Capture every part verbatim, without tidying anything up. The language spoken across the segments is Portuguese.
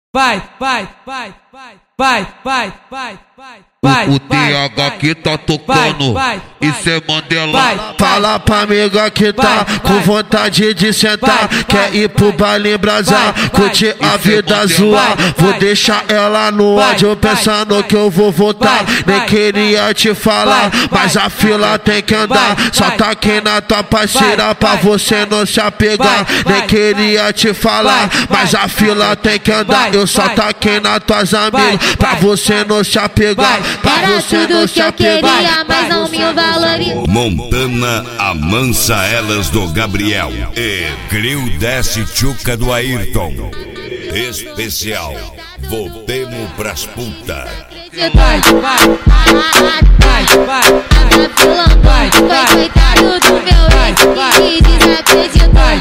vai, vai, vai, vai, vai, vai, vai, vai. Vai, o T H que tá tocando, isso é Mandela. Vai, fala pra amiga que tá vai, com vontade de sentar, vai, quer vai, ir pro baile embrasar, vai, curtir a vida Mandela. zoar. Vai, Vou vai, deixar ela no vai, ódio vai, pensando vai, que eu vou voltar. vai, Nem vai, queria te falar, vai, mas vai, a fila tem que andar. vai, Só vai, tá aqui na tua parceira vai, pra vai, você não se apegar. vai, Nem vai, queria te falar, vai, mas vai, a fila tem que andar. vai, Eu só vai, tá aqui nas tuas amigas pra vai, você não se apegar. vai, Pra Era você tudo não que se eu apegar. queria, mas não me valorizou. Montana amansa elas do Gabriel e Grill desce Tchuca do Ayrton. Especial, voltemos pras putas. vai, vai, vai, vai, vai, Foi coitado do meu ex que desacreditou. vai,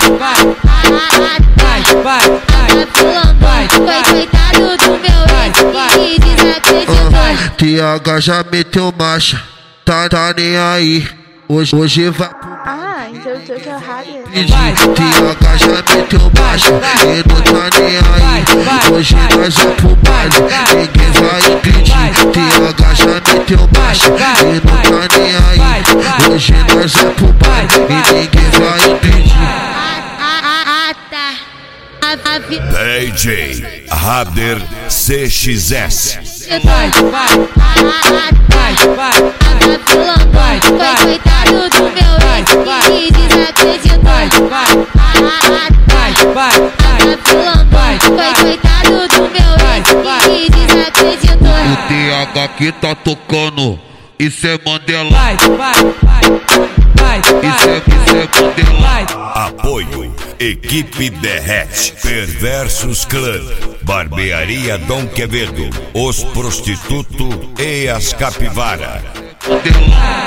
vai, vai, Foi coitado do meu ex que desacreditou. T H já meteu marcha, tá, tá nem aí. Hoje, hoje vai Ah, então eu tô errado. pedir. T H já meteu marcha e não tá nem aí. Hoje nós vamos pro baile, ninguém vai impedir. T H já meteu marcha e não tá nem aí. Hoje nós vamos pro baile e ninguém vai impedir. Ah, tá. D J Rader C X S. vai, vai, vai, vai, Foi coitado do meu ex que desacreditou. vai, vai, Foi coitado do meu ex que desacreditou. O T H que tá tocando, isso é Mandela. vai, vai, vai, Isso é, isso é Mandela. vai. Apoio Equipe Derrete, Perversos Clã, Barbearia Dom Quevedo, Os Prostitutos e as Capivara. Mandela.